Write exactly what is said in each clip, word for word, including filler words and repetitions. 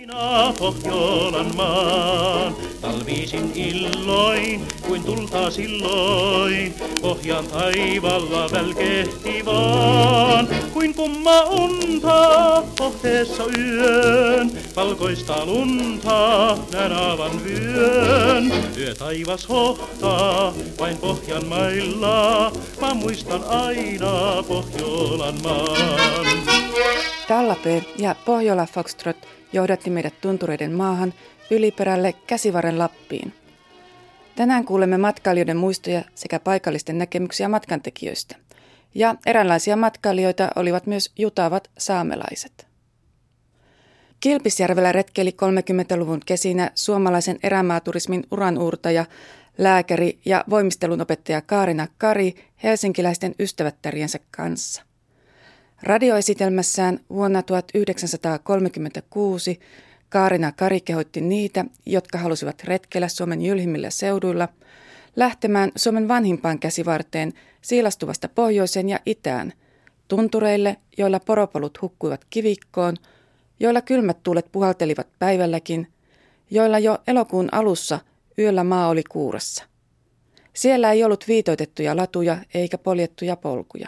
Aina Pohjolan maan, talvisin illoin, kuin tulta silloin, pohjan taivalla välkehti vaan, kuin kumma unta pohteessa yön, valkoista lunta näen aavan vyön. Yö taivas hohtaa vain Pohjan mailla, mä muistan aina Pohjolan maan. Tallapö ja Pohjola Foxtrot johdatti meidät tuntureiden maahan Yliperälle Käsivarren Lappiin. Tänään kuulemme matkailijoiden muistoja sekä paikallisten näkemyksiä matkantekijöistä. Ja eräänlaisia matkailijoita olivat myös jutavat saamelaiset. Kilpisjärvellä retkeili kolmekymmentäluvun kesinä suomalaisen erämaaturismin uranuurtaja, lääkäri ja voimistelunopettaja Kaarina Kari helsinkiläisten ystävättäriensä kanssa. Radioesitelmässään vuonna tuhatyhdeksänsataakolmekymmentäkuusi Kaarina Kari kehotti niitä, jotka halusivat retkellä Suomen jylhimmillä seuduilla, lähtemään Suomen vanhimpaan käsivarteen siilastuvasta pohjoiseen ja itään, tuntureille, joilla poropolut hukkuivat kivikkoon, joilla kylmät tuulet puhaltelivat päivälläkin, joilla jo elokuun alussa yöllä maa oli kuurassa. Siellä ei ollut viitoitettuja latuja eikä poljettuja polkuja.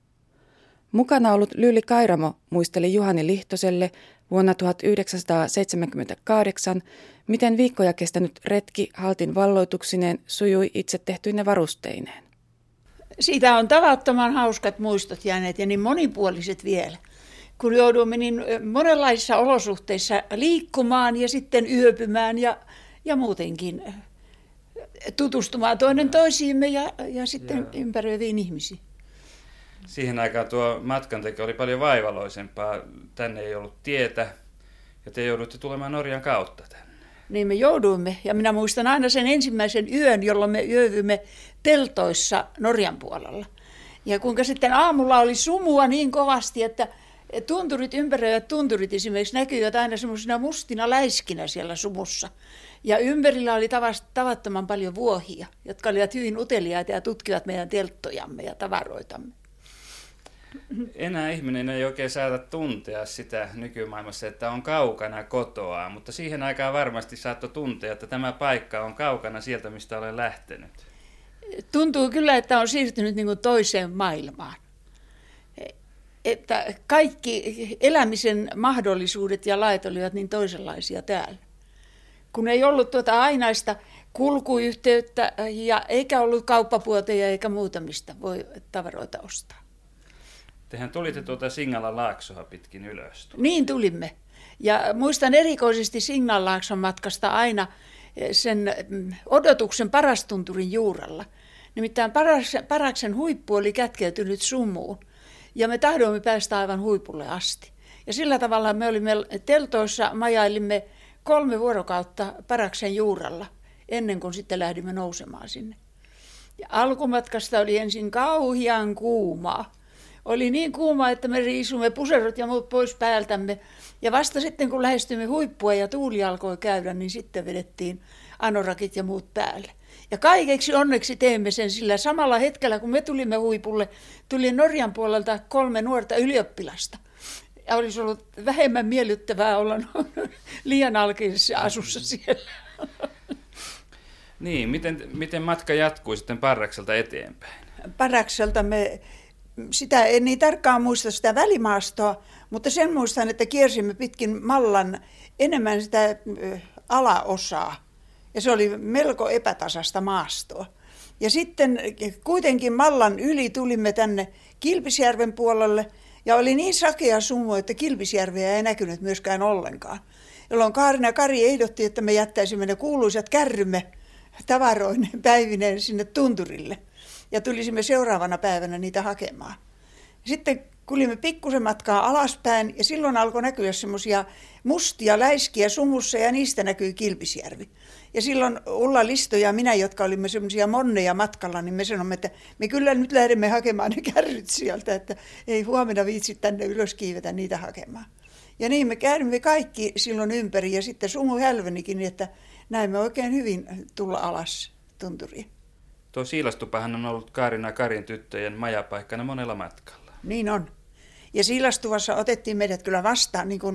Mukana ollut Lyyli Kairamo muisteli Juhani Lihtoselle vuonna tuhatyhdeksänsataaseitsemänkymmentäkahdeksan, miten viikkoja kestänyt retki haltin valloituksineen sujui itse tehtyine varusteineen. Siitä on tavattoman hauskat muistot jääneet ja niin monipuoliset vielä, kun joudumme niin monenlaisissa olosuhteissa liikkumaan ja sitten yöpymään ja, ja muutenkin tutustumaan toinen toisiimme ja, ja sitten ja ympäröiviin ihmisiin. Siihen aikaan tuo matkanteko oli paljon vaivaloisempaa. Tänne ei ollut tietä ja te joudutte tulemaan Norjan kautta tänne. Niin me jouduimme ja minä muistan aina sen ensimmäisen yön, jolloin me yövymme teltoissa Norjan puolella. Ja kuinka sitten aamulla oli sumua niin kovasti, että tunturit, ympäröivät tunturit esimerkiksi näkyivät aina semmoisina mustina läiskinä siellä sumussa. Ja ympärillä oli tavattoman paljon vuohia, jotka olivat hyvin uteliaita ja tutkivat meidän telttojamme ja tavaroitamme. Enää ihminen ei oikein saata tuntea sitä nykymaailmassa, että on kaukana kotoa, mutta siihen aikaan varmasti saattoi tuntea, että tämä paikka on kaukana sieltä, mistä olen lähtenyt. Tuntuu kyllä, että on siirtynyt niin kuin toiseen maailmaan. Että kaikki elämisen mahdollisuudet ja lait olivat niin toisenlaisia täällä. Kun ei ollut tuota ainaista kulkuyhteyttä ja eikä ollut kauppapuoteja eikä muuta, mistä voi tavaroita ostaa. Tehän tulitte tuota Singalan laaksoa pitkin ylös. Niin tulimme. Ja muistan erikoisesti Singalanlaakson matkasta aina sen odotuksen Parastunturin juurella. Nimittäin Paraksen huippu oli kätkeytynyt sumuun. Ja me tahdoimme päästä aivan huipulle asti. Ja sillä tavalla me olimme teltoissa, majailimme kolme vuorokautta Paraksen juurella, ennen kuin sitten lähdimme nousemaan sinne. Ja alkumatkasta oli ensin kauhian kuumaa. Oli niin kuuma, että me riisumme puserot ja muut pois päältämme. Ja vasta sitten, kun lähestyimme huippua ja tuuli alkoi käydä, niin sitten vedettiin anorakit ja muut päälle. Ja kaikeksi onneksi teimme sen, sillä samalla hetkellä, kun me tulimme huipulle, tuli Norjan puolelta kolme nuorta ylioppilasta. Ja olisi ollut vähemmän miellyttävää olla liian alkeisessa asussa siellä. Niin, miten, miten matka jatkui sitten Parrakselta eteenpäin? Parakselta me... Sitä en niin tarkkaan muista sitä välimaastoa, mutta sen muistan, että kiersimme pitkin Mallan enemmän sitä alaosaa. Ja se oli melko epätasasta maastoa. Ja sitten kuitenkin Mallan yli tulimme tänne Kilpisjärven puolelle. Ja oli niin sakea sumu, että Kilpisjärveä ei näkynyt myöskään ollenkaan. Jolloin Kaarina Kari ehdotti, että me jättäisimme ne kuuluisat kärrymme tavaroineen päivineen sinne tunturille. Ja tulisimme seuraavana päivänä niitä hakemaan. Sitten kulimme pikkusen matkaa alaspäin ja silloin alkoi näkyä semmoisia mustia läiskiä sumussa ja niistä näkyi Kilpisjärvi. Ja silloin Ulla Listo ja minä, jotka olimme semmoisia monneja matkalla, niin me sanomme, että me kyllä nyt lähdemme hakemaan ne kärryt sieltä, että ei huomenna viitsi tänne ylös kiivetä niitä hakemaan. Ja niin me käymme kaikki silloin ympäri ja sitten sumu hälvenikin, niin että näimme oikein hyvin tulla alas tunturiin. Tuo Siilastupahan on ollut Kaarina Karin tyttöjen majapaikkana monella matkalla. Niin on. Ja Siilastuvassa otettiin meidät kyllä vastaan niin kuin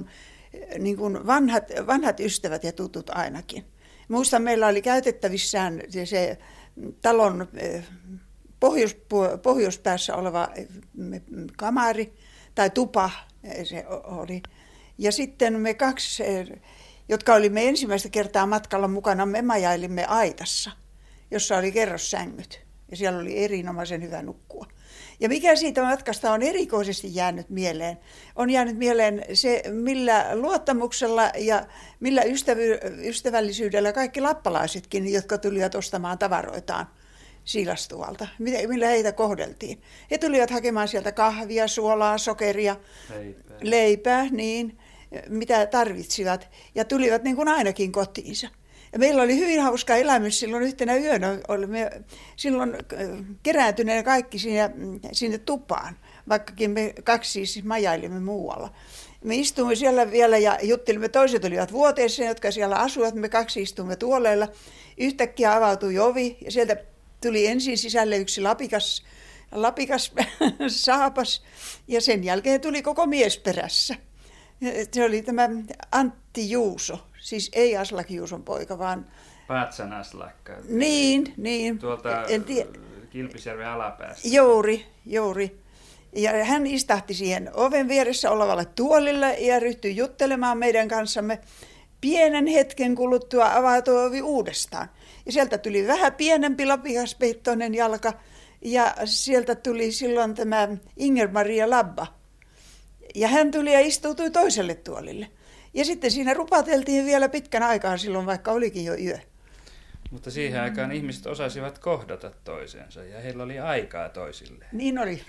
niin kuin vanhat, vanhat ystävät ja tutut ainakin. Muistan, meillä oli käytettävissään se, se talon pohjois, pohjoispäässä oleva kamari tai tupa se oli. Ja sitten me kaksi, jotka olimme ensimmäistä kertaa matkalla mukana, me majailimme aitassa, jossa oli kerrossängyt. Ja siellä oli erinomaisen hyvä nukkua. Ja mikä siitä matkasta on erikoisesti jäänyt mieleen, on jäänyt mieleen se, millä luottamuksella ja millä ystävy- ystävällisyydellä kaikki lappalaisetkin, jotka tulivat ostamaan tavaroitaan Siilastuvalta, millä heitä kohdeltiin. He tulivat hakemaan sieltä kahvia, suolaa, sokeria, leipää, leipää niin, mitä tarvitsivat, ja tulivat niin kuin ainakin kotiinsa. Ja meillä oli hyvin hauska elämys silloin yhtenä yönä. Olimme silloin kerääntyneenä kaikki sinne, sinne tupaan, vaikkakin me kaksi siis majailimme muualla. Me istuimme siellä vielä ja juttelimme, toiset olivat vuoteessa, jotka siellä asuivat, me kaksi istuimme tuoleilla. Yhtäkkiä avautui ovi ja sieltä tuli ensin sisälle yksi lapikas, lapikas saapas ja sen jälkeen tuli koko mies perässä. Se oli tämä Antti Juuso, siis ei Aslak Juuson poika, vaan... Patsan Aslakka. Niin, niin. Tuolta en tie... Kilpisjärven alapäästä. Juuri, juuri. Ja hän istahti siihen oven vieressä olevalle tuolille ja ryhtyi juttelemaan meidän kanssamme. Pienen hetken kuluttua avautui ovi uudestaan. Ja sieltä tuli vähän pienempi lapikaspeittoinen jalka ja sieltä tuli silloin tämä Inger-Maria Labba. Ja hän tuli ja istuutui toiselle tuolille. Ja sitten siinä rupateltiin vielä pitkän aikaa silloin, vaikka olikin jo yö. Mutta siihen aikaan ihmiset osasivat kohdata toisensa ja heillä oli aikaa toisilleen. Niin oli.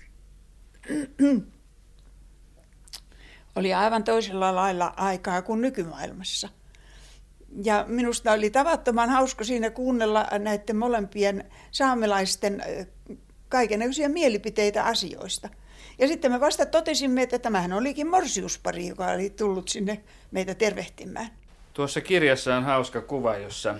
Oli aivan toisella lailla aikaa kuin nykymaailmassa. Ja minusta oli tavattoman hauska siinä kuunnella näiden molempien saamelaisten kaikennäköisiä mielipiteitä asioista. Ja sitten me vasta totesimme, että tämähän olikin morsiuspari, joka oli tullut sinne meitä tervehtimään. Tuossa kirjassa on hauska kuva, jossa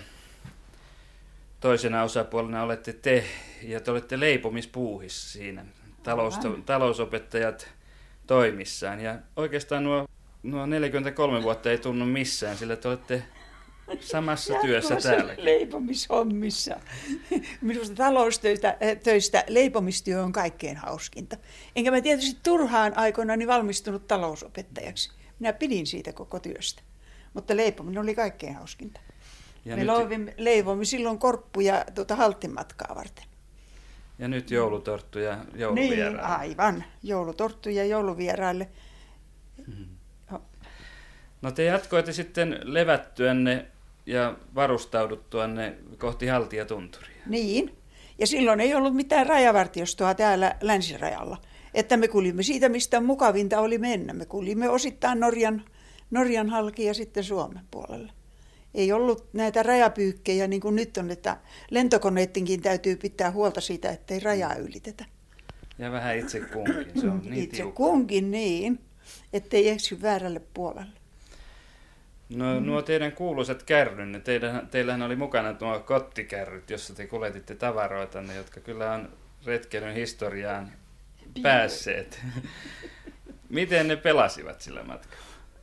toisena osapuolena olette te ja te olette leipomispuuhissa siinä. Talous, talousopettajat toimissaan. Ja oikeastaan nuo, nuo neljäkymmentäkolme vuotta ei tunnu missään, sillä te olette samassa työssä täällä. Leipomishommissa. Minusta taloustöistä töistä leipomistyö on kaikkein hauskinta. Enkä mä tietysti turhaan aikoinani valmistunut talousopettajaksi. Minä pidin siitä koko työstä. Mutta leipominen oli kaikkein hauskinta. Ja Me nyt... leivoimme silloin korppuja tuota halttimatkaa varten. Ja nyt joulutorttu ja jouluvieraille. Niin, aivan. Joulutorttu ja jouluvieraille. Hmm. No te jatkoitte sitten levättyänne ja varustauduttuanne kohti Haltijatunturia. Niin. Ja silloin ei ollut mitään rajavartiostoa täällä länsirajalla. Että me kulimme siitä, mistä mukavinta oli mennä. Me kulimme osittain Norjan, Norjan halki ja sitten Suomen puolelle. Ei ollut näitä rajapyykkejä niin kuin nyt on, että lentokoneettinkin täytyy pitää huolta siitä, ettei rajaa ylitetä. Ja vähän itse kunkin, se on niin Itse tiukka. kunkin niin, ettei eksy väärälle puolelle. No nuo teidän kuuluisat kärrynne, teidän, teillähän oli mukana nuo kottikärryt, jossa te kuljetitte tavaroitanne, jotka kyllä on retkeilyn historiaan päässeet. Miten ne pelasivat sillä matkalla?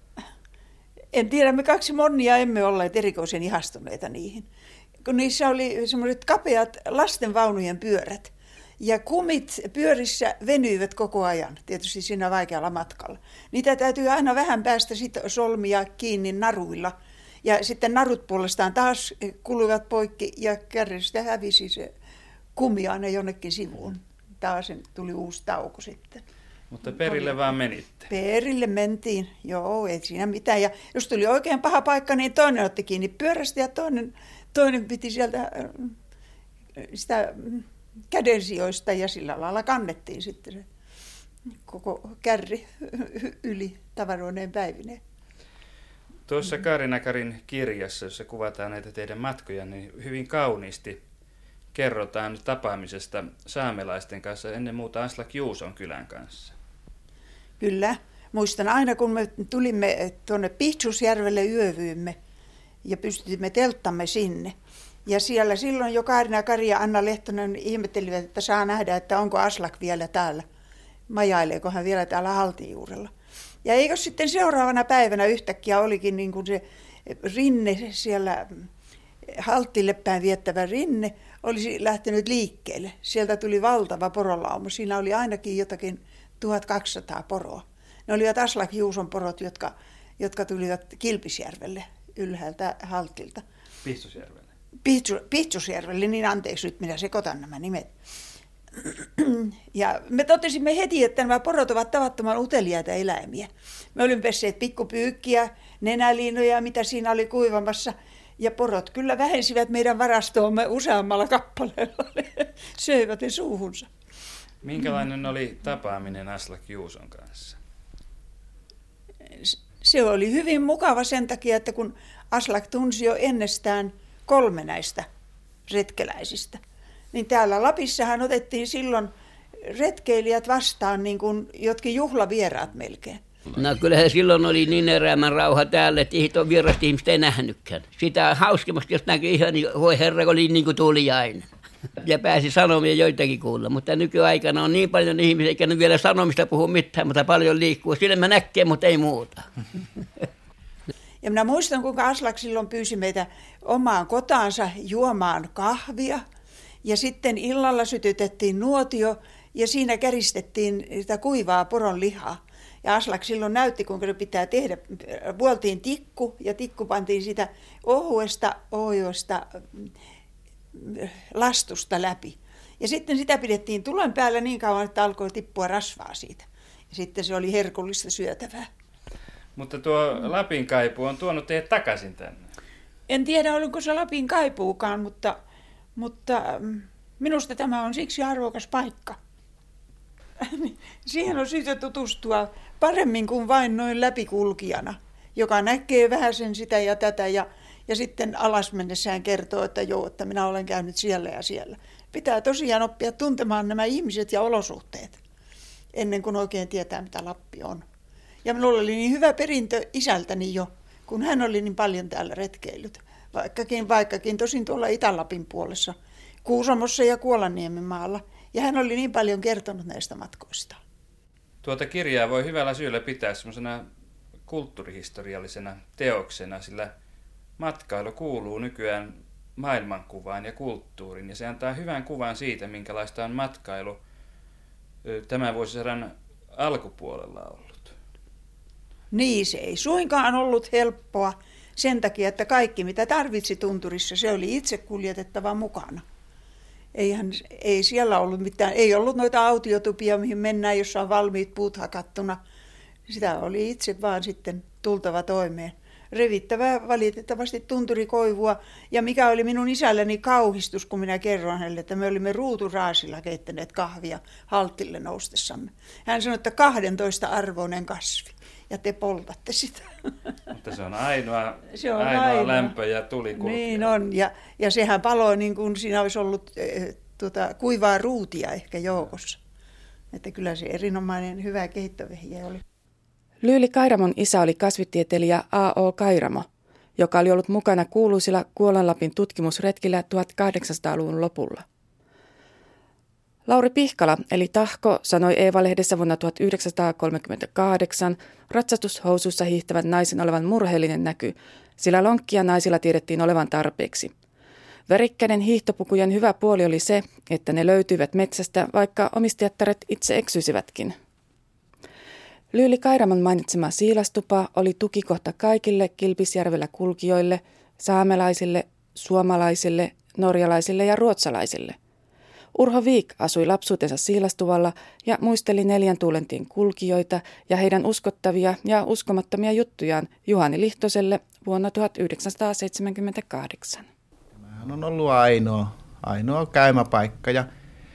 En tiedä, me kaksi monnia emme olleet erikoisen ihastuneita niihin. Kun niissä oli semmoiset kapeat lastenvaunujen pyörät. Ja kumit pyörissä venyivät koko ajan, tietysti siinä vaikealla matkalla. Niitä täytyy aina vähän päästä sit solmia kiinni naruilla. Ja sitten narut puolestaan taas kuluivat poikki ja kärrystä hävisi se kumi aina jonnekin sivuun. Taas tuli uusi tauko sitten. Mutta perille oli, vaan menitte. Perille mentiin, joo, ei siinä mitään. Ja jos tuli oikein paha paikka, niin toinen otti kiinni pyörästä ja toinen, toinen piti sieltä sitä kädensijoista ja sillä lailla kannettiin sitten se koko kärri yli tavaroineen päivineen. Tuossa Kaari Nakarin kirjassa, jossa kuvataan näitä teidän matkoja, niin hyvin kauniisti kerrotaan tapaamisesta saamelaisten kanssa, ennen muuta Aslak Juuson kylän kanssa. Kyllä. Muistan aina, kun me tulimme tuonne Pihtsusjärvelle yövyymme ja pystytimme telttamme sinne. Ja siellä silloin jo Kaari Nakari ja Anna Lehtonen ihmettelivät, että saa nähdä, että onko Aslak vielä täällä. Majaileeko hän vielä täällä Haltijuurella. Ja eikö sitten seuraavana päivänä yhtäkkiä olikin niin kuin se rinne siellä, Halttille päin viettävä rinne, olisi lähtenyt liikkeelle. Sieltä tuli valtava porolauma. Siinä oli ainakin jotakin tuhatkaksisataa poroa. Ne olivat Aslak Juuson porot, jotka, jotka tulivat Kilpisjärvelle ylhäältä Haltilta. Pihtsusjärvelle. Pihtsu, Pihtsusjärvelle, niin anteeksi nyt minä sekoitan nämä nimet. Ja me totesimme heti, että nämä porot ovat tavattoman uteliaita eläimiä. Me olimme pesseet pikkupyykkiä, nenäliinoja, mitä siinä oli kuivamassa. Ja porot kyllä vähensivät meidän varastoomme useammalla kappaleella. Söivät ne suuhunsa. Minkälainen oli tapaaminen Aslak Juuson kanssa? Se oli hyvin mukava sen takia, että kun Aslak tunsi jo ennestään kolme näistä retkeläisistä, niin täällä Lapissahan otettiin silloin retkeilijät vastaan niin kuin jotkin juhlavieraat melkein. No kyllähän silloin oli niin erämän rauha täällä, että ei tuon vierasta ihmistä ei nähnytkään. Sitä hauskemmasti, jos näkyi ihan niin, voi herra, oli niin kuin tuliainen. Ja pääsi sanomia joitakin kuulla, mutta nykyaikana on niin paljon ihmisiä, eikä ne vielä sanomista puhu mitään, mutta paljon liikkuu. Silmä näkee, mutta ei muuta. Ja minä muistan, kuinka Aslak silloin pyysi meitä omaan kotaansa juomaan kahvia. Ja sitten illalla sytytettiin nuotio ja siinä käristettiin sitä kuivaa poron lihaa. Ja Aslak silloin näytti, kuinka se pitää tehdä. Vuoltiin tikku ja tikku pantiin sitä ohuesta, ohuesta lastusta läpi. Ja sitten sitä pidettiin tulen päällä niin kauan, että alkoi tippua rasvaa siitä. Ja sitten se oli herkullista syötävää. Mutta tuo Lapin kaipuu on tuonut teidät takaisin tänne. En tiedä, oliko se Lapin kaipuukaan, mutta, mutta minusta tämä on siksi arvokas paikka. Siihen on syytä tutustua paremmin kuin vain noin läpikulkijana, joka näkee vähän sen sitä ja tätä ja, ja sitten alas mennessään kertoo, että joo, että minä olen käynyt siellä ja siellä. Pitää tosiaan oppia tuntemaan nämä ihmiset ja olosuhteet ennen kuin oikein tietää, mitä Lappi on. Ja minulla oli niin hyvä perintö isältäni jo, kun hän oli niin paljon täällä retkeillyt. Vaikkakin, vaikkakin tosin tuolla Itä-Lapin puolessa, Kuusamossa ja Kuolanniemen maalla. Ja hän oli niin paljon kertonut näistä matkoista. Tuota kirjaa voi hyvällä syyllä pitää semmoisena kulttuurihistoriallisena teoksena, sillä matkailu kuuluu nykyään maailmankuvaan ja kulttuuriin. Ja se antaa hyvän kuvan siitä, minkälaista on matkailu tämän vuosisadan alkupuolella ollut. Niin, se ei suinkaan ollut helppoa sen takia, että kaikki mitä tarvitsi tunturissa, se oli itse kuljetettava mukana. Eihän, ei siellä ollut mitään, ei ollut noita autiotupia, mihin mennään, jossa on valmiit puut hakattuna. Sitä oli itse vaan sitten tultava toimeen. Revittävää valitettavasti tunturikoivua. Ja mikä oli minun isälläni kauhistus, kun minä kerron hänelle, että me olimme ruuturaasilla keittäneet kahvia Haltille noustessamme. Hän sanoi, että kahdentoista arvoinen kasvi. Ja te poltatte sitä. Mutta se on ainoa, se on ainoa, ainoa lämpö ja tulikulkija. Niin on, ja, ja sehän paloi niin kuin siinä olisi ollut eh, tuota, kuivaa ruutia ehkä joukossa. Että kyllä se erinomainen hyvä keittövehje oli. Lyyli Kairamon isä oli kasvitieteilijä A O Kairamo, joka oli ollut mukana kuuluisilla Kuolanlapin tutkimusretkillä tuhatkahdeksansataaluvun lopulla. Lauri Pihkala, eli Tahko, sanoi Eeva-lehdessä vuonna tuhatyhdeksänsataakolmekymmentäkahdeksan ratsastushousuissa hiihtävän naisen olevan murheellinen näky, sillä lonkkia naisilla tiedettiin olevan tarpeeksi. Värikkäiden hiihtopukujen hyvä puoli oli se, että ne löytyivät metsästä, vaikka omistajattaret itse eksyisivätkin. Lyyli Kairamon mainitsema siilastupa oli tukikohta kaikille Kilpisjärvellä kulkijoille, saamelaisille, suomalaisille, norjalaisille ja ruotsalaisille. Urho Viik asui lapsuutensa Siilastuvalla ja muisteli Neljän tuulentien kulkijoita ja heidän uskottavia ja uskomattomia juttujaan Juhani Lihtoselle vuonna tuhatyhdeksänsataaseitsemänkymmentäkahdeksan. Tämähän on ollut ainoa, ainoa käymäpaikka ja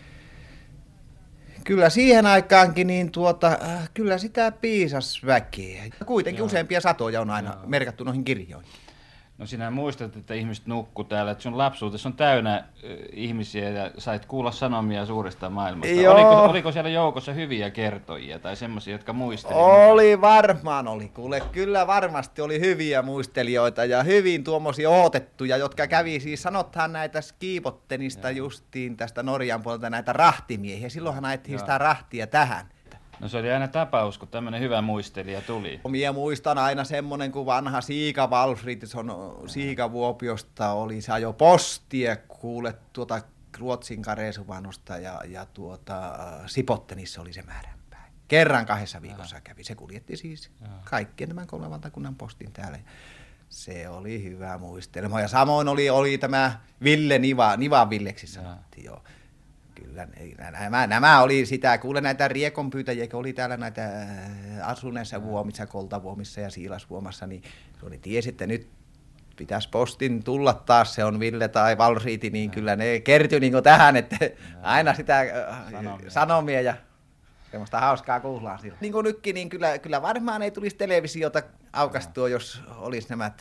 kyllä siihen aikaankin niin tuota, äh, kyllä sitä piisas väkeä. Kuitenkin Joo. useampia satoja on aina Joo. merkattu noihin kirjoihin. No sinä muistat, että ihmiset nukkuu täällä, että sun lapsuutesi on täynnä ihmisiä ja sait kuulla sanomia suuresta maailmasta. Oliko, oliko siellä joukossa hyviä kertojia tai semmoisia, jotka muistelivat? Oli varmaan, oli kuule. Kyllä varmasti oli hyviä muistelijoita ja hyvin tuommoisia odotettuja, jotka kävi siis, sanothan näitä Skibottenista justiin tästä Norjan puolelta näitä rahtimiehiä. Silloinhan ajettiin sitä rahtia tähän. No se oli aina tapaus, kun tämmöinen hyvä muistelija tuli. Minä muistan aina semmoinen, kun vanha Siika Walfridsson Siika Vuopiosta oli, se ajoi postia, kuule tuota Ruotsin Karesuvannosta ja, ja tuota Sipottenissa oli se määränpäin. Kerran kahdessa viikossa Jaa. kävi, se kuljetti siis Jaa. kaikkien tämän kolmen valtakunnan postin täällä. Se oli hyvä muistelma. Ja samoin oli, oli tämä Ville Niva, Nivan Villeksi sanottiin joo. Kyllä, nämä, nämä oli sitä, kuule näitä riekonpyytäjiä, kun oli täällä näitä asuneissa Vuomissa, Koltavuomissa ja Siilasvuomassa, niin se oli tiesi, että nyt pitäisi postin tulla taas, se on Ville tai Valriiti, niin ja. kyllä ne kertyi niin tähän, että ja. aina sitä sanomia, sanomia ja semmoista hauskaa kuullaan sillä. Niin kuin nytkin, niin kyllä, kyllä varmaan ei tulisi televisiota aukastua, ja. jos olisi nämä.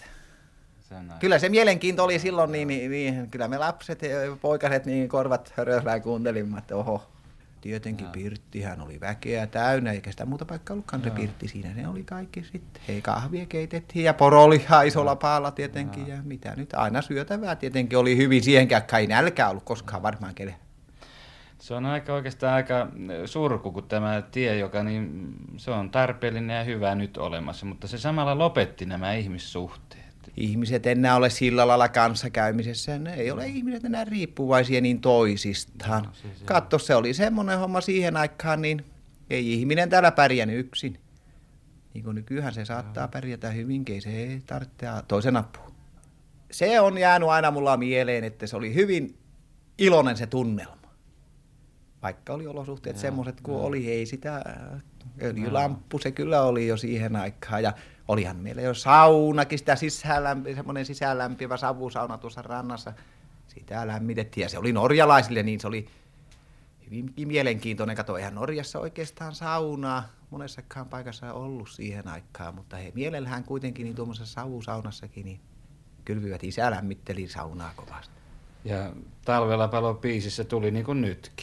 Kyllä se mielenkiinto oli silloin, niin, niin, niin kyllä me lapset ja poikaset niin korvat höröhlään kuuntelimme, että oho. Tietenkin Jaa. Pirttihän oli väkeä täynnä, eikä sitä muuta paikkaa ollutkaan se Pirtti. Siinä ne oli kaikki sitten. Hei, kahvia keitettiin ja porolihaa isolla paalla tietenkin. Jaa. Ja mitä nyt, aina syötävää tietenkin oli hyvin. Siihenkään ei nälkää ollut koskaan varmaan kelle. Se on aika oikeastaan aika surku, kun tämä tie, joka niin, se on tarpeellinen ja hyvä nyt olemassa, mutta se samalla lopetti nämä ihmissuhteet. Ihmiset enää ole sillä lailla kanssakäymisessä, ne ei ole ihmiset enää riippuvaisia niin toisistaan. No, siis Katso, se oli semmoinen homma siihen aikaan, niin ei ihminen täällä pärjännyt yksin. Niin kuin nykyään se saattaa pärjätä hyvinkin, se ei tarvitse toisen apua. Se on jäänyt aina mulla mieleen, että se oli hyvin iloinen se tunnelma. Vaikka oli olosuhteet semmoiset kuin oli, ei sitä öljylamppu, se kyllä oli jo siihen aikaan. Ja olihan meillä jo saunakin, sitä sisäänlämpi, semmoinen sisäänlämpivä savusauna tuossa rannassa. Sitä lämmitettiin ja se oli norjalaisille, niin se oli hyvinkin mielenkiintoinen. Kato, eihän Norjassa oikeastaan saunaa monessakaan paikassa ollut siihen aikaan, mutta he mielellään kuitenkin niin tuommoisessa savusaunassakin niin kylvivät, isä lämmitteli saunaa kovasti. Ja talvella palo piisissä tuli niin kuin nytkin.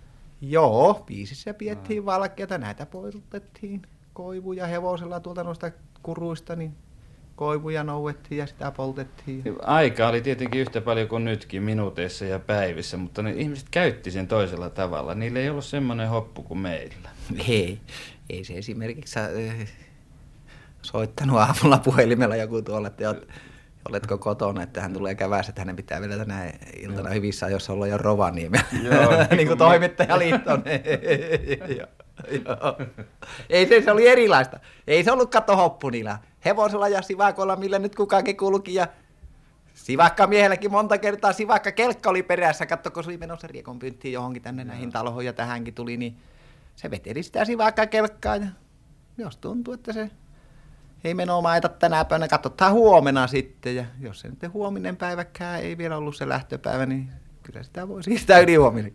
Joo, piisissä piettiin valkeata, näitä poirutettiin koivuja hevosella tuolta noista kuruista, niin koivuja nouettiin ja sitä poltettiin. Aika oli tietenkin yhtä paljon kuin nytkin minuuteissa ja päivissä, mutta ne ihmiset käytti sen toisella tavalla. Niillä ei ollut semmoinen hoppu kuin meillä. Ei, ei se esimerkiksi äh, soittanut aamulla puhelimella joku tuolla, että oletko kotona, että hän tulee kävässä, että hänen pitää vielä tänä iltana hyvissä ajoissa olla jo Rovaniemellä. Niin kuin toimittajaliitto. Ei se, se oli erilaista. Ei se ollut kato hoppu niillä. Hevosella ja sivakoilla, millä nyt kukaankin kulki. Ja sivakka miehelläkin monta kertaa sivakka kelkka oli perässä. Katso, kun se oli menossa riekon pynttiin johonkin tänne näihin taloihin ja tähänkin tuli, niin se veteli sitä sivakka kelkkaa. Ja jos tuntuu, että se ei meno maita tänä päivänä, katsotaan huomenna sitten. Ja jos se nyt huominen päiväkään ei vielä ollut se lähtöpäivä, niin kyllä sitä voi siirtää yli huominen.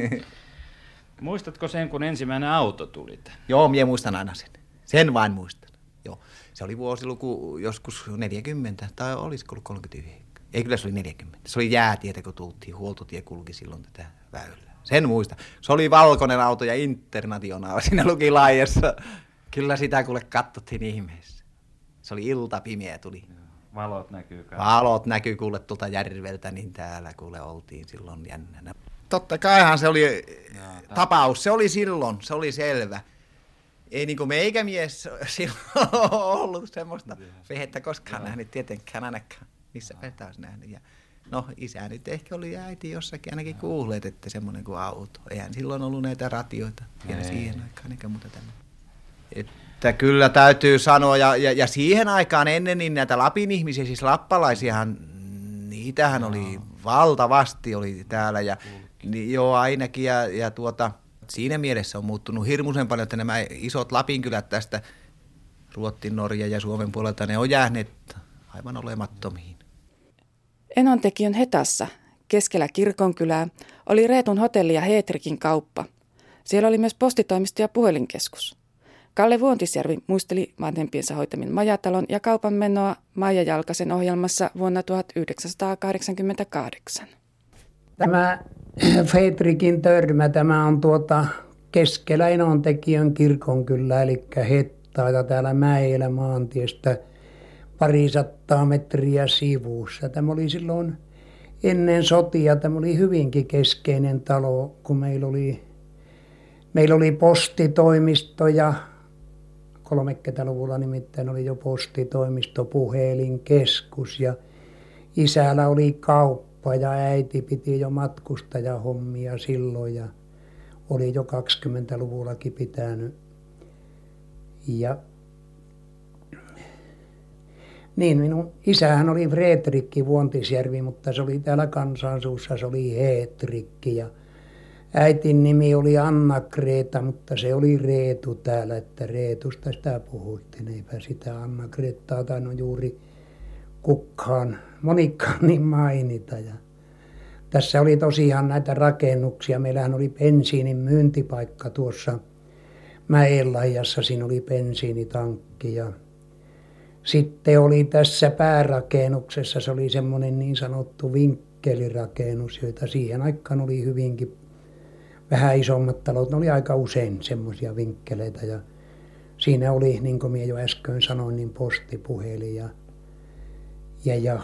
Muistatko sen, kun ensimmäinen auto tuli tänne? Joo, minä muistan aina sen. Sen vain muistan. Joo. Se oli vuosiluku joskus neljäkymmentä, tai olisiko ollut kolmekymmentäyhdeksän. Ei, kyllä se oli neljäkymmentä. Se oli jäätietä, kun tultiin. Huoltotie kulki silloin tätä väylää. Sen muista. Se oli valkoinen auto ja Internationaali. Siinä luki laajassa. Kyllä sitä kuule katsottiin ihmeessä. Se oli ilta pimeä tuli. Valot näkyy kai. Valot näkyy kuule tuolta järveltä, niin täällä kuule oltiin silloin jännänä. Totta kaihan se oli Jaa, tapaus, se oli silloin, se oli selvä. Ei niin kuin meikämies silloin ollut semmoista vehettä koskaan Jaa. nähnyt, tietenkään ainakaan, missä petä olisi nähnyt. Ja no isä nyt ehkä oli äiti jossakin ainakin Jaa. kuulleet, että semmoinen kuin auto. Eihän silloin ollut näitä ratioita vielä Ei. siihen aikaan, eikä muuta tämmöistä. Että kyllä täytyy sanoa, ja, ja, ja siihen aikaan ennen niin näitä Lapin ihmisiä, siis lappalaisiahan, niitähän Jaa. oli valtavasti oli täällä ja niin, joo, ainakin, ja, ja tuota, siinä mielessä on muuttunut hirmuisen paljon, että nämä isot Lapinkylät tästä Ruotsin, Norjan ja Suomen puolelta, ne on jääneet aivan olemattomiin. Enontekiön Hetassa, keskellä kirkonkylää, oli Reetun hotelli ja Heetrikin kauppa. Siellä oli myös postitoimisto ja puhelinkeskus. Kalle Vuontisjärvi muisteli vanhempiensa hoitamin majatalon ja kaupan menoa Maija Jalkasen ohjelmassa vuonna tuhatyhdeksänsataakahdeksankymmentäkahdeksan. Tämä Feetrikin törmä, tämä on tuota keskellä Enontekiön kirkonkylää, eli Hettaa, ja täällä mäellä maantiestä parisattaa metriä sivussa. Tämä oli silloin ennen sotia, tämä oli hyvinkin keskeinen talo, kun meillä oli Meillä oli postitoimisto ja kolmekymmentäluvulla nimittäin oli jo postitoimisto, puhelinkeskus ja isällä oli kauppa ja äiti piti jo matkustajahommia silloin ja oli jo kaksikymmentäluvullakin pitänyt. Ja niin, minun isähän oli Fredrikki Vuontisjärvi, mutta se oli täällä kansansuussa, se oli Heetrikki ja äitin nimi oli Anna-Kreeta, mutta se oli Reetu täällä, että Reetusta sitä puhuttiin, eipä sitä Anna-Kreettaa tainnut juuri kukaan, monikkaan niin mainita. Ja tässä oli tosiaan näitä rakennuksia, meillähän oli bensiinin myyntipaikka tuossa Mäenlahdessa, siinä oli bensiinitankki ja sitten oli tässä päärakennuksessa, se oli semmoinen niin sanottu vinkkelirakennus, joita siihen aikaan oli hyvinkin vähän isommat talot, ne oli aika usein semmoisia vinkkeleitä ja siinä oli, niin kuin minä jo äsken sanoin, niin postipuhelin ja, ja, ja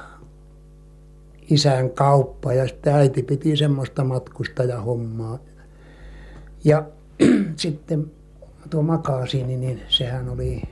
isän kauppa ja sitten äiti piti semmoista matkustajahommaa. Ja sitten tuo makasiini, niin sehän oli,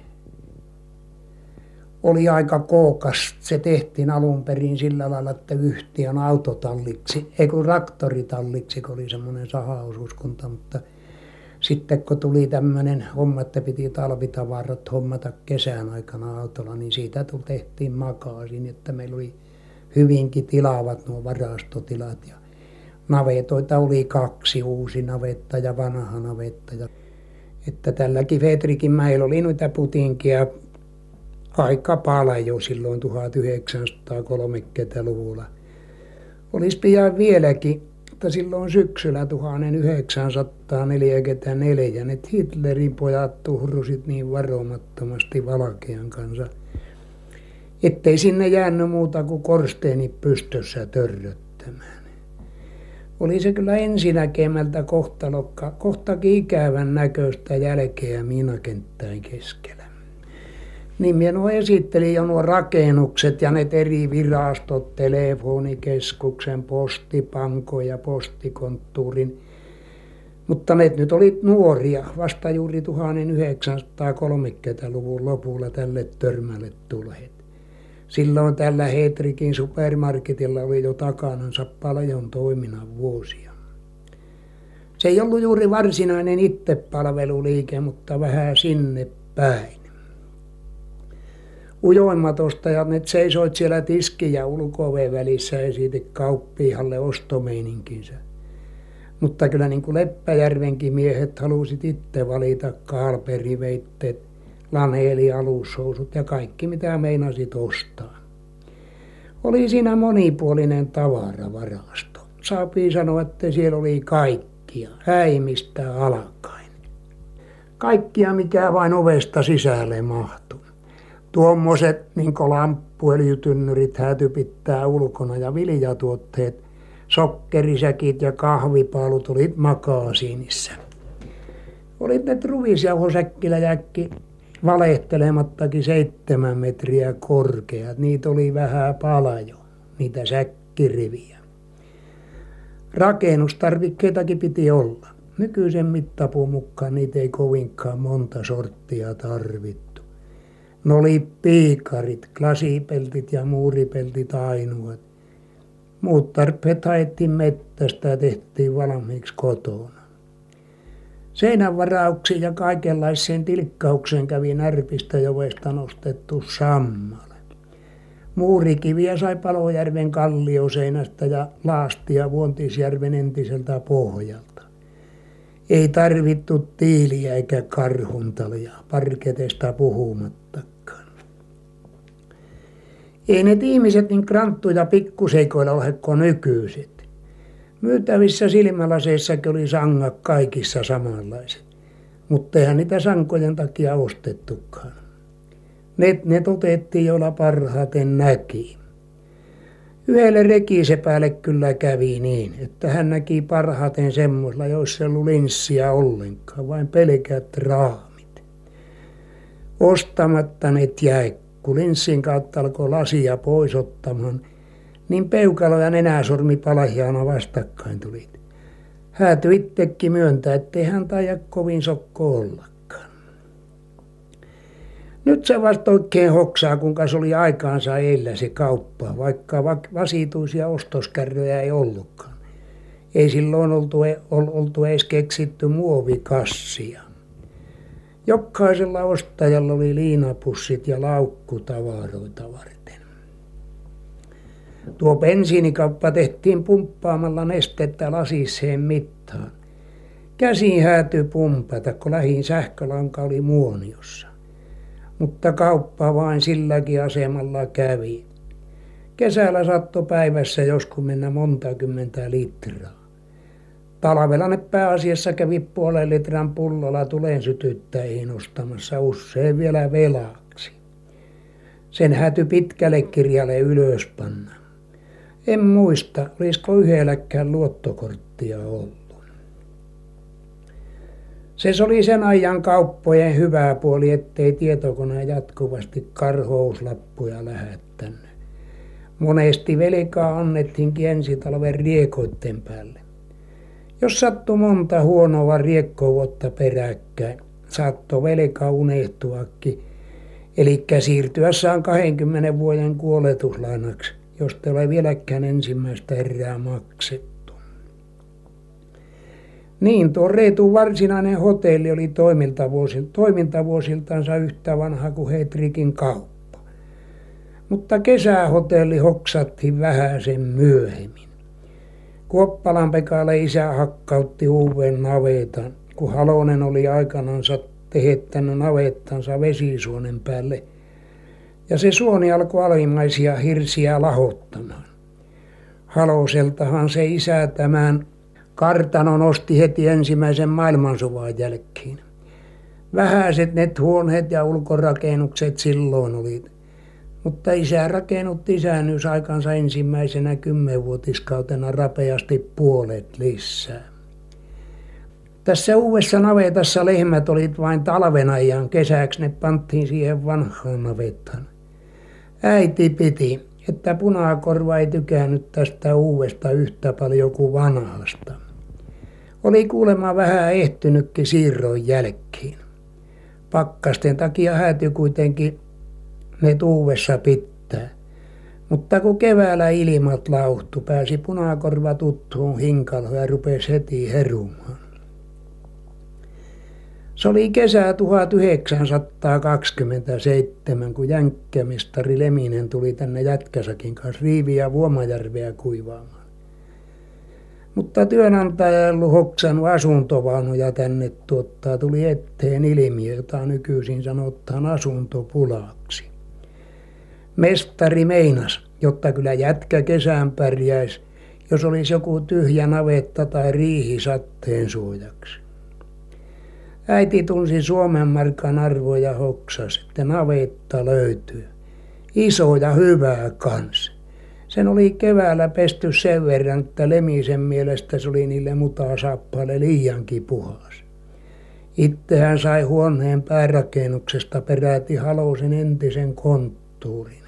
oli aika kookas. Se tehtiin alun perin sillä lailla, että yhtiön autotalliksi, ei kun traktoritalliksi, kun oli semmoinen sahaosuuskunta, mutta sitten kun tuli tämmöinen homma, että piti talvitavarat hommata kesän aikana autolla, niin siitä tehtiin makasiini, että meillä oli hyvinkin tilavat nuo varastotilat ja navetoita oli kaksi, uusi navetta ja vanha navetta. Ja, että tälläkin Fredrikin mäellä oli noita putinkia aika paljon silloin tuhatyhdeksänsataakolmekymmentäluvulla. Olisi pian vieläkin, mutta silloin syksyllä tuhatyhdeksänsataaneljäkymmentäneljä ne Hitlerin pojat tuhrusit niin varomattomasti valkean kanssa, ettei sinne jäänyt muuta kuin korsteenit pystyssä törröttämään. Oli se kyllä ensinäkemältä kohtalokka, kohtakin ikävän näköistä jälkeä miinakenttäin keskellä. Niin minä nuo esittelin jo nuo rakennukset ja ne eri virastot, telefonikeskuksen, postipanko ja postikonttuurin. Mutta ne nyt oli nuoria, vasta juuri tuhatyhdeksänsataakolmekymmentäluvun lopulla tälle törmälle tulleet. Silloin tällä Heetrikin supermarketilla oli jo takanansa paljon toiminnan vuosia. Se ei ollut juuri varsinainen itsepalveluliike, mutta vähän sinne päin. Ujoimmat ostajat, ne seisoit siellä tiski- ja ulko-oven välissä esiti kauppialle ostomeininkinsä. Mutta kyllä niin kuin Leppäjärvenkin miehet halusit itse valita kaalperiveitteet, laneelialushousut ja kaikki mitä meinasit ostaa. Oli siinä monipuolinen tavaravarasto. Saapii sanoa, että siellä oli kaikkia, häimistä alkaen. Kaikkia mikä vain ovesta sisälle mahtui. Tuommoiset niin kuin lamppuöljytynnyrit hääty pitää ulkona ja viljatuotteet, sokkerisäkit ja kahvipaalut olit makasiinissa. Olit ne ruisjauhosäkkiläjäkki valehtelemattakin seitsemän metriä korkeat. Niitä oli vähän paljon, niitä säkkiriviä. Rakennustarvikkeitakin piti olla. Nykyisen mittapuun mukaan niitä ei kovinkaan monta sorttia tarvittu. Ne oli piikarit, glasipeltit ja muuripeltit ainoat. Muut tarpeet haettiin mettästä ja tehtiin valmiiksi kotona. Seinänvarauksiin ja kaikenlaiseen tilkkaukseen kävi Närpistä jovesta nostettu sammale. Muurikiviä sai Palojärven kallioseinästä ja laastia Vuontisjärven entiseltä pohjalta. Ei tarvittu tiiliä eikä karhuntalia, parketesta puhumattakaan. Ei ne ihmiset niin kranttuja pikkuseikoilla ole kuin nykyiset. Myytävissä silmälaseissakin oli sangat kaikissa samanlaiset, mutta eihän niitä sankojen takia ostettukaan. Ne, ne otettiin, joilla parhaiten näki. Yhdelle rekisepäälle kyllä kävi niin, että hän näki parhaiten semmoisella, joissa ei ollut linssiä ollenkaan, vain pelkät raamit. Ostamatta ne jäi, kun linssin kautta alkoi lasia pois ottamaan, niin peukalo ja nenäsormi palahjaana vastakkain tulit. häätyi itsekin myöntää, ettei hän taida kovin sokko ollakaan. Nyt se vasta oikein hoksaa, kuinka se oli aikaansa eillä se kauppa, vaikka vasituisia ostoskärryjä ei ollutkaan. Ei silloin oltu, oltu edes keksitty muovikassia. Jokaisella ostajalla oli liinapussit ja laukku tavaroita varten. Tuo bensiinikauppa tehtiin pumppaamalla nestettä lasiseen mittaan. Käsiin häätyi pumpata, kun lähin sähkölanka oli muoniossa. Mutta kauppa vain silläkin asemalla kävi. Kesällä sattui päivässä joskus mennä monta kymmentä litraa. Talvella ne pääasiassa kävi puolen litran pullolla tulen sytyttäjiin ostamassa usein vielä velaksi. Sen häätyi pitkälle kirjalle ylöspanna. En muista, olisiko yhdelläkään luottokorttia ollut. Se oli sen ajan kauppojen hyvä puoli, ettei tietokone jatkuvasti karhouslappuja lähettänyt. Monesti velkaa annettiinkin ensi talven riekoitten päälle. Jos sattui monta huonoa riekkovuotta peräkkäin, saattoi velka unohtuakin, eli siirtyä saan kahdenkymmenen vuoden kuoletuslainaksi, josta ei ole vieläkään ensimmäistä erää maksettu. Niin, tuo Reetun varsinainen hotelli oli toimintavuosiltansa yhtä vanha kuin Hetrikin kauppa. Mutta kesähotelli hoksattiin vähän sen myöhemmin. Kuoppalan Pekalle isä hakkautti uuden navetan, kun Halonen oli aikanansa tehettänyt navettansa vesisuonen päälle. Ja se suoni alkoi alimmaisia hirsiä lahottamaan. Haloseltahan se isä tämän kartanon osti heti ensimmäisen maailmansodan jälkeen. Vähäiset ne huoneet ja ulkorakennukset silloin oli. Mutta isä rakennutti isännysaikansa ensimmäisenä kymmenvuotiskautena rapeasti puolet lisää. Tässä uudessa navetassa lehmät olivat vain talven ajan, kesäksi ne panttiin siihen vanhaan navettaan. Äiti piti, että Punakorva ei tykännyt tästä uudesta yhtä paljon kuin vanhasta. Oli kuulemma vähän ehtynytkin siirron jälkeen. Pakkasten takia häätyi kuitenkin ne uudessa pitää. Mutta kun keväällä ilmat lauhtu, pääsi Punakorva tuttuun hinkaloon ja rupesi heti herumaan. Se oli kesä tuhatyhdeksänsataakaksikymmentäseitsemän, kun jänkkämestari Leminen tuli tänne Jätkäsakin kanssa Riiviä Vuomajärveä kuivaamaan. Mutta työnantaja ei ollut hoksannut asuntovaunuja tänne tuottaa, tuli eteen ilmiö, jota nykyisin sanotaan asuntopulaksi. Mestari meinas, jotta kyllä jätkä kesään pärjäisi, jos olisi joku tyhjä navetta tai riihi satteen suojaksi. Äiti tunsi Suomen markan arvoja ja hoksasi, että navetta löytyy. Iso ja hyvää kans. Sen oli keväällä pesty sen verran, että Lemisen mielestä se oli niille mutasappaille liiankin puhas. Itse hän sai huoneen päärakennuksesta peräti Halosen entisen konttuurin.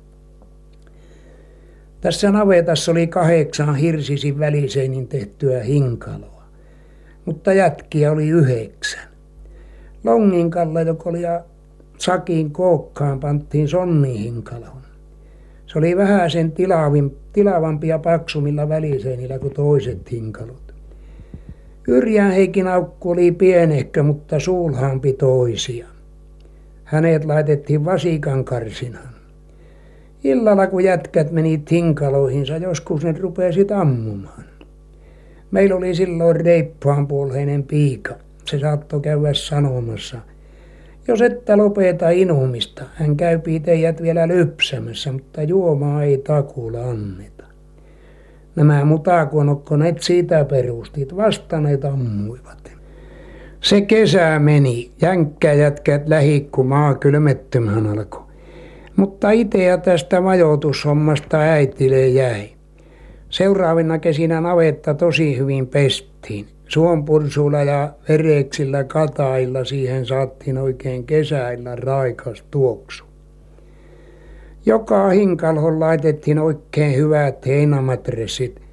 Tässä navetassa oli kahdeksan hirsisin väliseinin tehtyä hinkaloa, mutta jätkiä oli yhdeksän. Longinkalla, joka oli sakin kookkaan, panttiin sonnihinkaloon. Se oli vähän sen tilavin, tilavampi ja paksumilla väliseinillä kuin toiset hinkalot. Yrjän Heikin aukku oli pienehkö, mutta suulhaampi toisia. Hänet laitettiin vasikan karsinaan. Illalla kun jätkät menivät hinkaloihinsa, joskus ne rupesit ammumaan. Meillä oli silloin reippaanpuoleinen piika. Se saattoi käydä sanomassa, jos ette lopeta inumista, hän käypii teidät vielä lypsämässä, mutta juomaa ei takuulla anneta. Nämä mutakuonokkonet siitä perustit, vastaneet ammuivat. Se kesä meni, jänkkäjätkät lähi, kun maa kylmettymään alkoi. Mutta itseä tästä majoitushommasta äitille jäi. Seuraavina kesinä navetta tosi hyvin pestiin. Suonpursuilla ja vereksillä katailla siihen saattiin oikein kesäillä raikas tuoksu. Joka hinkalhon laitettiin oikein hyvät heinämatressit.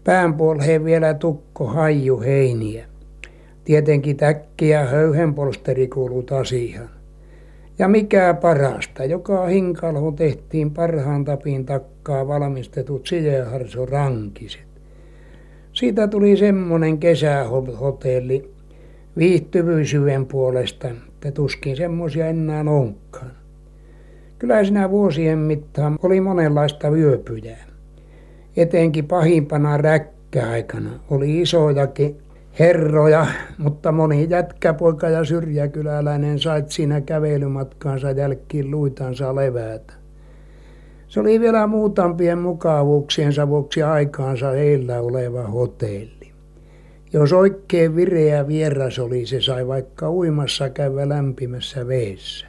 Päänpuoleen vielä tukko haiju heiniä. Tietenkin täkki ja höyhenpolsteri kuulut asiaan. Ja mikä parasta, joka hinkalhoon tehtiin parhaan tapin takkaa valmistetut sideharsorankiset. Siitä tuli semmoinen kesähotelli viihtyvyisyyden puolesta, että tuskin semmoisia enää onkaan. Kyllä siinä vuosien mittaan oli monenlaista vyöpyjää. Etenkin pahimpana räkkäaikana oli isojakin herroja, mutta moni jätkäpoika ja syrjäkyläläinen sait siinä kävelymatkaansa jälkiin luitansa levätä. Se oli vielä muutampien mukavuuksiensa vuoksi aikaansa heillä oleva hotelli. Jos oikein vireä vieras oli, se sai vaikka uimassa käydä lämpimässä veessä.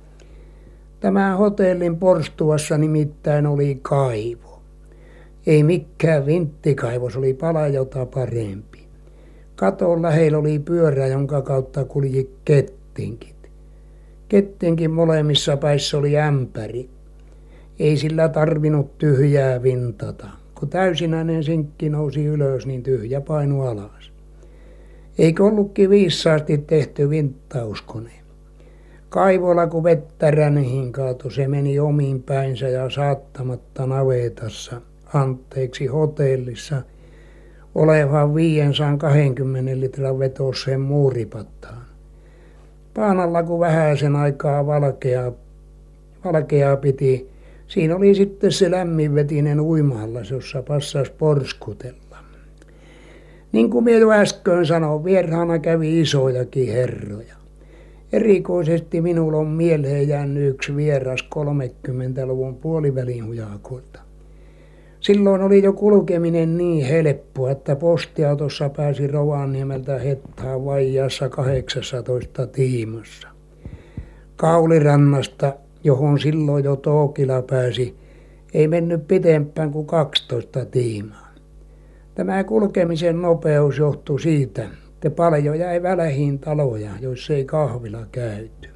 Tämän hotellin porstuassa nimittäin oli kaivo. Ei mikään vinttikaivos, oli palajota parempi. Katon lähellä oli pyörä, jonka kautta kulji kettinkit. Kettinkin molemmissa päissä oli ämpäri. Ei sillä tarvinnut tyhjää vintata. Kun täysinäinen sinkki nousi ylös, niin tyhjä painui alas. Eikö ollutkin viisaasti tehty vinttauskone? Kaivolla kun vettä rännihin kaatui, se meni omiin päinsä ja saattamatta navetassa, anteeksi hotellissa, olevan viisisataakaksikymmentä litran vetoseen muuripattaan. Paanalla kun vähäisen aikaa valkeaa, valkeaa piti, siinä oli sitten se lämminvetinen uimahallas, jossa passasi porskutella. Niin kuin minä jo äsken sanoin, vieraana kävi isojakin herroja. Erikoisesti minulla on mieleen jäänyt yksi vieras kolmekymmentäluvun puolivälin hujakoilta. Silloin oli jo kulkeminen niin helppoa, että postiautossa pääsi Rovaniemeltä Hettaan vaijaassa kahdeksastatoista tiimassa. Kaulirannasta, johon silloin jo Tookila pääsi, ei mennyt pitempään kuin kaksitoista tiimaa. Tämä kulkemisen nopeus johtui siitä, että paljon jäi väliin taloja, joissa ei kahvila käyty.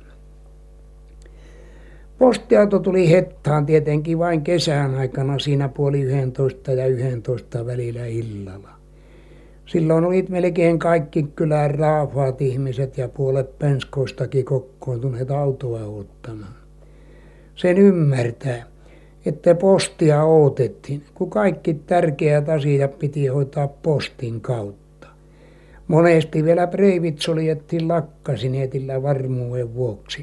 Postiauto tuli Hettaan tietenkin vain kesän aikana siinä puoli yhdentoista ja yhdentoista välillä illalla. Silloin olit melkein kaikki kylän raafaat ihmiset ja puolet penskoistakin kokoontuneet autoa ottamaan. Sen ymmärtää, että postia odotettiin, kun kaikki tärkeät asiat piti hoitaa postin kautta. Monesti vielä breivit soljettiin lakkasineetillä varmuuden vuoksi.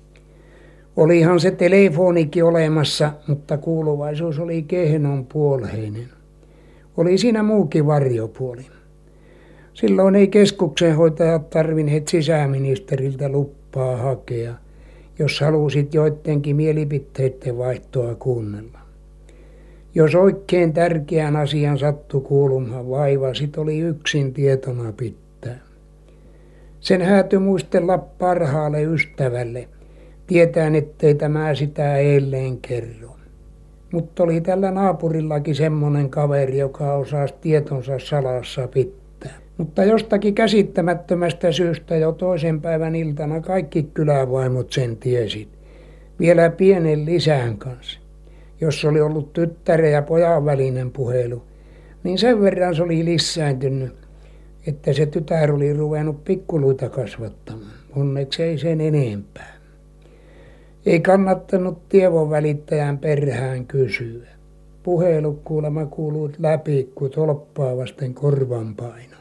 Olihan se telefonikin olemassa, mutta kuuluvaisuus oli kehnon puolheinen. Oli siinä muukin varjopuoli. Silloin ei keskuksenhoitajat tarvinneet sisäministeriltä luppaa hakea, jos halusit joidenkin mielipiteiden vaihtoa kuunnella. Jos oikein tärkeän asian sattui kuulumaan vaivasit, oli yksin tietona pitää. Sen häätyi muistella parhaalle ystävälle, tietään ettei tämä sitä eilen kerro. Mutta oli tällä naapurillakin semmoinen kaveri, joka osasi tietonsa salassa pitää. Mutta jostakin käsittämättömästä syystä jo toisen päivän iltana kaikki kylävaimot sen tiesit. Vielä pienen lisän kanssa. Jos oli ollut tyttären ja pojan välinen puhelu, niin sen verran se oli lisääntynyt, että se tytär oli ruvennut pikkuluita kasvattamaan. Onneksi ei sen enempää. Ei kannattanut tiedon välittäjän perään kysyä. Puhelu kuulemma kuului läpi, kun tolppaa vasten korvan paino.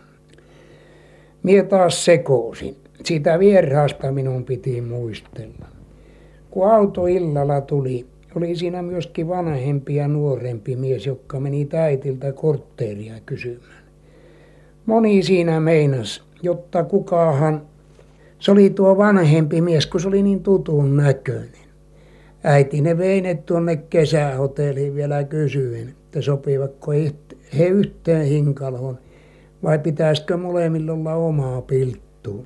Mie taas sekoisin. Sitä vieraasta minun piti muistella. Kun auto illalla tuli, oli siinä myöskin vanhempi ja nuorempi mies, joka meni täitiltä kortteeria kysymään. Moni siinä meinas, jotta kukahan, se oli tuo vanhempi mies, kun se oli niin tutun näköinen. Äiti ne vei ne tuonne kesähotelliin vielä kysyen, että sopivatko he yhteen hinkalhoon vai pitäisikö molemmilla olla omaa pilttua.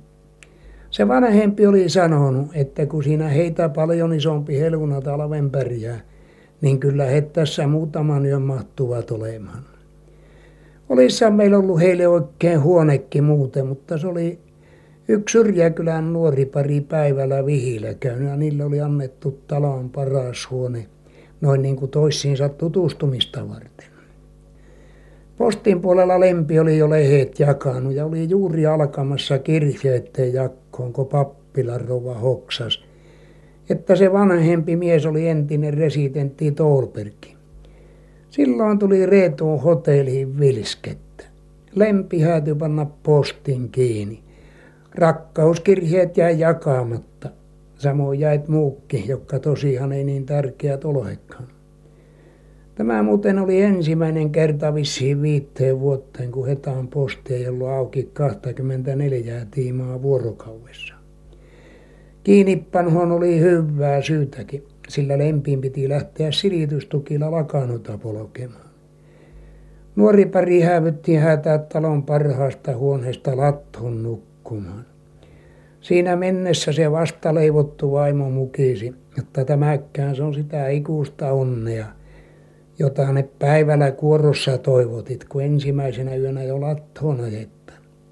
Se vanhempi oli sanonut, että kun siinä heitä paljon isompi heluna talven pärjää, niin kyllä he tässä muutaman yön mahtuvat olemaan. Olissa meillä ollut heille oikein huonekin muuten, mutta se oli yksi Syrjäkylän nuori pari päivällä vihillä käynyt ja niille oli annettu talon paras huone, noin niin kuin toisiinsa tutustumista varten. Postin puolella Lempi oli jo lehdet jakanut ja oli juuri alkamassa kirjeiden jakkoon, kun pappilan rouva hoksas, että se vanhempi mies oli entinen residentti Tolberg. Silloin tuli Reetuun hotelliin vilskettä. Lempi häätyi panna postin kiinni. Rakkauskirjeet jäi jakamatta. Samoin jäit muukki, jotka tosiaan ei niin tärkeät olekaan. Tämä muuten oli ensimmäinen kerta vissiin viiteen vuoteen, kun Hetaan posti ei ollut auki kaksikymmentäneljä tiimaa vuorokaudessa. Kiinnipanhoon oli hyvää syytäkin, sillä Lempiin piti lähteä silitystukilla Lakanuta polkemaan. Nuori pari hävytti hätää talon parhaasta huoneesta latthon nukkumaan. Siinä mennessä se vasta leivottu vaimo mukisi, että tämäkään se on sitä ikuista onnea, jota ne päivällä kuorossa toivotit, kun ensimmäisenä yönä jo latthon ajetta.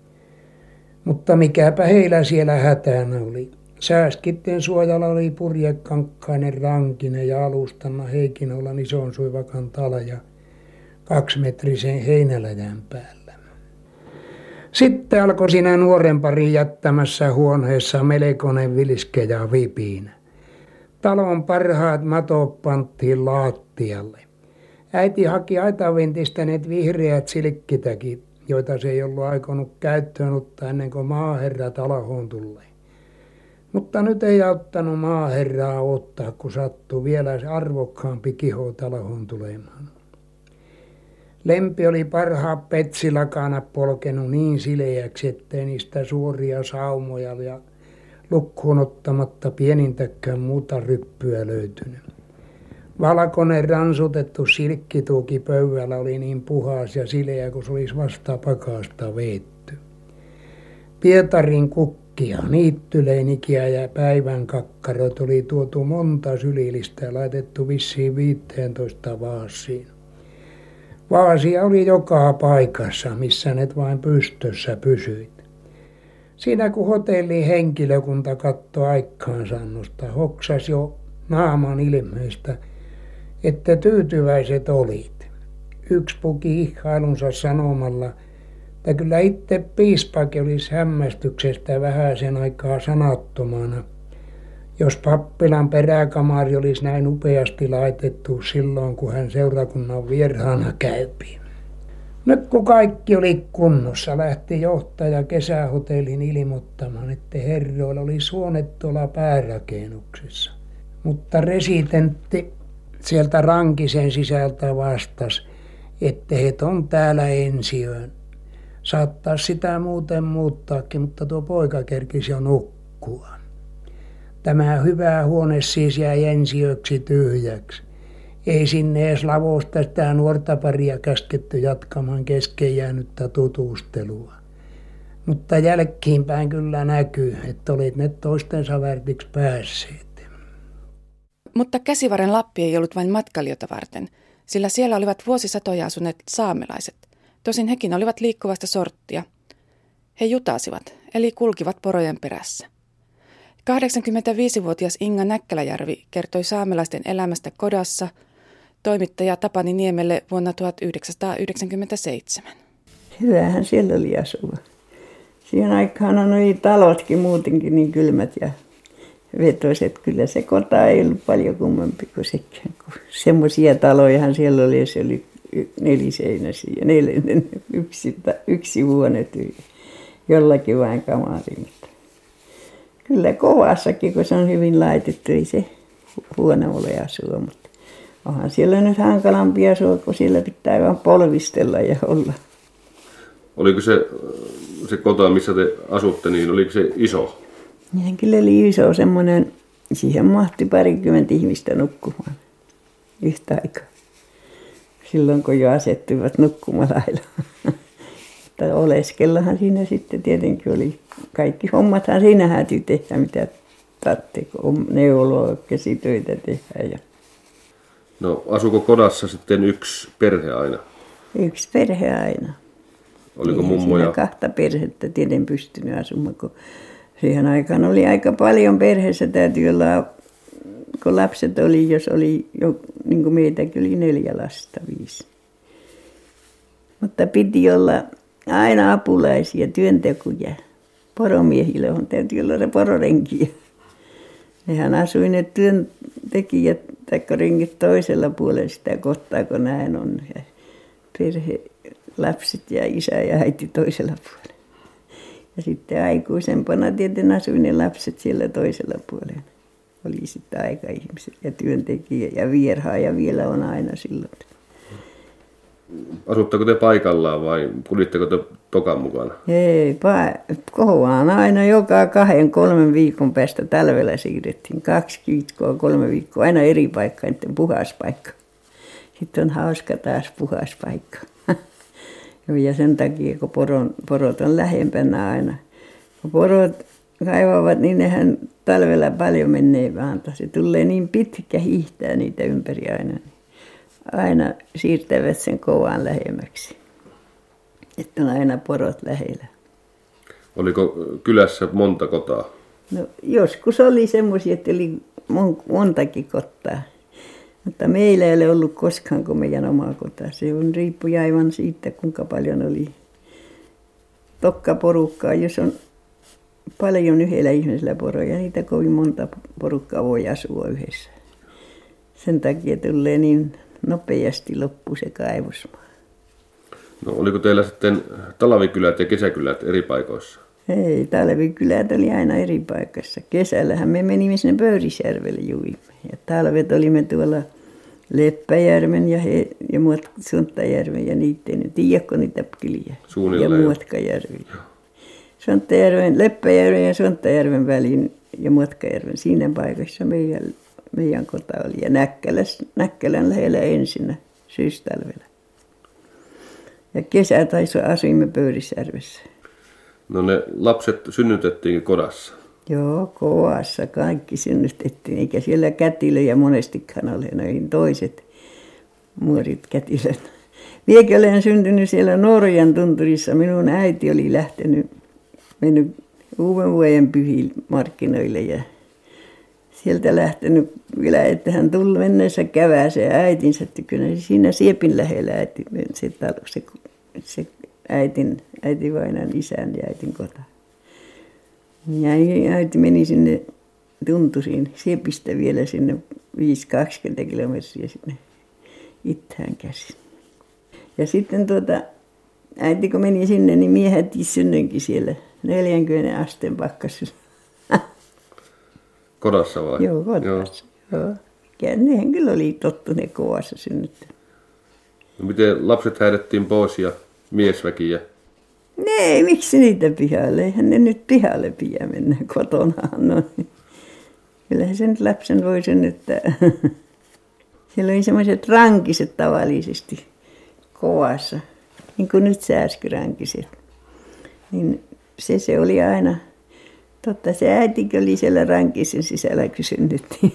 Mutta mikäpä heillä siellä hätänä oli. Sääskitten suojalla oli purjekankkainen rankinen ja alustanna Heikinolan ison suivakan tala ja kaksimetrisen heinäläjän päällä. Sitten alkoi siinä nuoren parin jättämässä huoneessa melkoinen vilske ja vipinä. Talon parhaat matot panttiin laattialle. Äiti haki aitavintistä ne vihreät silkkitäkit, joita se ei ollut aikonut käyttöön ottaa ennen kuin maaherra talahoon tulee. Mutta nyt ei auttanut maaherraa ottaa, kun sattui vielä arvokkaampi kiho talahoon tulemaan. Lempi oli parhaat petsilakanat polkenut niin sileäksi, ettei niistä suoria saumoja ja lukkuun ottamatta pienintäkään muuta ryppyä löytynyt. Valkoinen ransutettu silkkituuki pöydällä oli niin puhas ja sileä, kun se olisi vasta pakasta veetty. Pietarin kukkia, niittyleinikiä ja päivän kakkarot oli tuotu monta sylillistä ja laitettu vissiin viiteentoista vaasiin. Vaasia oli joka paikassa, missä ne vain pystössä pysyit. Siinä kun hotellin henkilökunta katsoi aikaansaannosta, hoksasi jo naaman ilmeistä, että tyytyväiset olit. Yksi puki ihkailunsa sanomalla, että kyllä itse piispakin olisi hämmästyksestä vähäisen aikaa sanattomana, jos pappilan peräkamari olisi näin upeasti laitettu silloin, kun hän seurakunnan vieraana käypi. Nyt kun kaikki oli kunnossa, lähti johtaja kesähotellin ilmoittamaan, että herroilla oli suonet tuolla päärakennuksessa. Mutta residentti sieltä rankisen sisältä vastasi, että he on täällä ensi yön. Saattaa sitä muuten muuttaakin, mutta tuo poika kerkisi jo nukkua. Tämä hyvä huone siis jäi ensi yöksi tyhjäksi. Ei sinne edes lavosta sitä nuorta paria käsketty jatkamaan kesken jäänyttä tutustelua. Mutta jälkeenpäin kyllä näkyy, että olit ne toistensa värtiksi päässeet. Mutta Käsivarren Lappi ei ollut vain matkailijoita varten, sillä siellä olivat vuosisatoja asuneet saamelaiset. Tosin hekin olivat liikkuvasta sorttia. He jutasivat, eli kulkivat porojen perässä. kahdeksankymmentäviisivuotias Inga Näkkäläjärvi kertoi saamelaisten elämästä Kodassa toimittaja Tapani Niemelle vuonna tuhatyhdeksänsataayhdeksänkymmentäseitsemän. Hyvähän siellä oli asua. Siihen aikaan oli talotkin muutenkin niin kylmät ja vetoiset. Kyllä se kota ei ollut paljon kummempi kuin sekään. Semmoisia talojahan siellä oli ja se oli neliseinäisiä ja nel, yksi, yksi huone tyyli. Jollakin vain kamari. Kyllä kovassakin, kun se on hyvin laitettu, ei se huono ole asua, mutta onhan siellä nyt hankalampi asua, kun siellä pitää vaan polvistella ja olla. Oliko se, se kota, missä te asutte, niin oliko se iso? Ja kyllä oli iso semmoinen, siihen mahti parikymmentä ihmistä nukkumaan yhtä aikaa. Silloin kun jo asettuivat nukkumalailla. Mutta oleskellahan siinä sitten tietenkin oli, kaikki hommathan siinä häätyi tehdä, mitä tarvitsi, kun neuloa, käsitöitä tehdä. Ja... No asuko kodassa sitten yksi perhe aina? Yksi perhe aina. Oliko Ei mummoja? Siinä kahta perhettä tieten pystynyt asumaan, kun siihen aikaan oli aika paljon perheessä, täytyy olla, kun lapset oli, jos oli jo, niin kuin meitäkin oli neljä lasta, viisi. Mutta piti olla aina apulaisia, työntekoja. Poromiehille on täytyy olla se pororenkiä. Nehän asui ne työntekijät tai rengit toisella puolella sitä kohtaa, kun näin on. Ja perhe, lapset ja isä ja äiti toisella puolella. Ja sitten aikuisempana tietenkin asui ne lapset siellä toisella puolella. Oli sitten aikaihmiset ja työntekijä ja vierhaa ja vielä on aina silloin. Asutteko te paikallaan vai kulitteko te tokan mukana? Ei, kohoaan aina joka kahden, kolmen viikon päästä talvella siirrettiin. Kaksi viikkoa, kolme viikkoa, aina eri paikka, eniten puhas paikka. Sitten on hauska taas puhas paikka. Ja sen takia, kun poron, porot on lähempänä aina. Kun porot kaivavat, niin nehän talvella paljon menee vaan. Se tulee niin pitkä, hiihtää niitä ympäri aina. Aina siirtävät sen kovaan lähemmäksi. Että on aina porot lähellä. Oliko kylässä monta kotaa? No joskus oli semmoisia, että oli montakin kotaa. Mutta meillä ei ole ollut koskaan kuin meidän oma kota. Se on riippui aivan siitä, kuinka paljon oli tokkaporukkaa. Jos on paljon yhdellä ihmisellä poroja, niitä kovin monta porukkaa voi asua yhdessä. Sen takia tulee niin nopeasti loppu se kaivosmaa. No oliko teillä sitten talvikylät ja kesäkylät eri paikoissa? Ei, talvikylät oli aina eri paikassa. Kesällähän me menimme sinne Pöyrisjärvelle juimme. Ja talvet olimme tuolla Leppäjärven ja, he, ja Sontajärven ja niiden, tiedätkö niitä kyliä? Suunnilleen. Ja Muotkajärvi. Sontajärven, Leppäjärven ja Sontajärven väliin ja Muotkajärven. Siinä paikassa meidän, meidän kota oli. Ja Näkkäläs, Näkkälän lähellä ensinnä syystalvella. Ja kesä taisi asuimme Pöyrisjärvessä. No ne lapset synnytettiin kodassa? Joo, kovassa kaikki synnytettiin, eikä siellä kätilöjä monestikaan ole, noihin toiset muorit kätilöt. Minäkin olen syntynyt siellä Norjan tunturissa. Minun äiti oli lähtenyt, mennyt uuden vuoden pyhille markkinoille ja sieltä lähtenyt vielä, että hän tuli mennessä käväseen äitinsä tykönä. Siinä Siepin lähellä äiti, se, se, se äitin, äitivainajan isän ja äitin kota. Ja äiti meni sinne Tunturiin, Siepistä vielä sinne viisi kaksikymmentä kilometriä sinne Itään käsin. Ja sitten tuota, äiti kun meni sinne, niin mie heti synnynkin siellä neljänkymmenen asteen pakkasella. Kodassa vai? Joo, kodassa. Joo. Joo. Ja nehän kyllä oli tottuneet kovassa synnyttämään. No miten lapset häädettiin pois ja miesväki ja... Nee, miksi niitä pihalle? Eihän ne nyt pihalle pidä mennä kotonaan. No. Kyllähän sen lapsen voi synnyttää. Siellä oli semmoiset rankiset tavallisesti kovassa, niin kuin nyt sääskyrankiset. Niin se, se oli aina, totta se äitikin oli siellä rankisen sisällä, kun synnyttiin.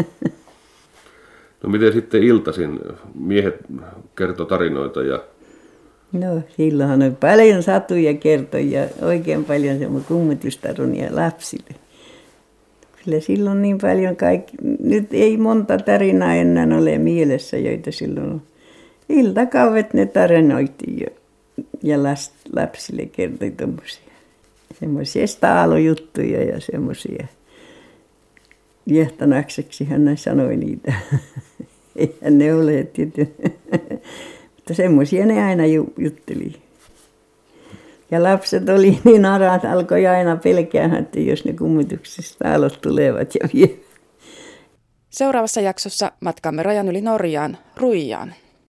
No miten sitten iltaisin miehet kertoi tarinoita ja... No silloinhan oli paljon satuja kertoja, oikein paljon semmoinen kummitustarinoja lapsille. Kyllä silloin niin paljon kaikki, nyt ei monta tarinaa enää ole mielessä, joita silloin on. Iltakauvet ne tarinoitiin jo, ja lapsille kertoi tuommoisia. Semmoisia staalojuttuja ja semmoisia. Viehtonakseksihan ne sanoi niitä. Eihän ne ole tietysti. Mutta semmoisia ne aina jutteli. Ja lapset oli niin araat, alkoi aina pelkäämään, että jos ne kummituksista aallot tulevat ja vievät. Seuraavassa jaksossa matkamme rajan yli Norjaan, Ruijaan.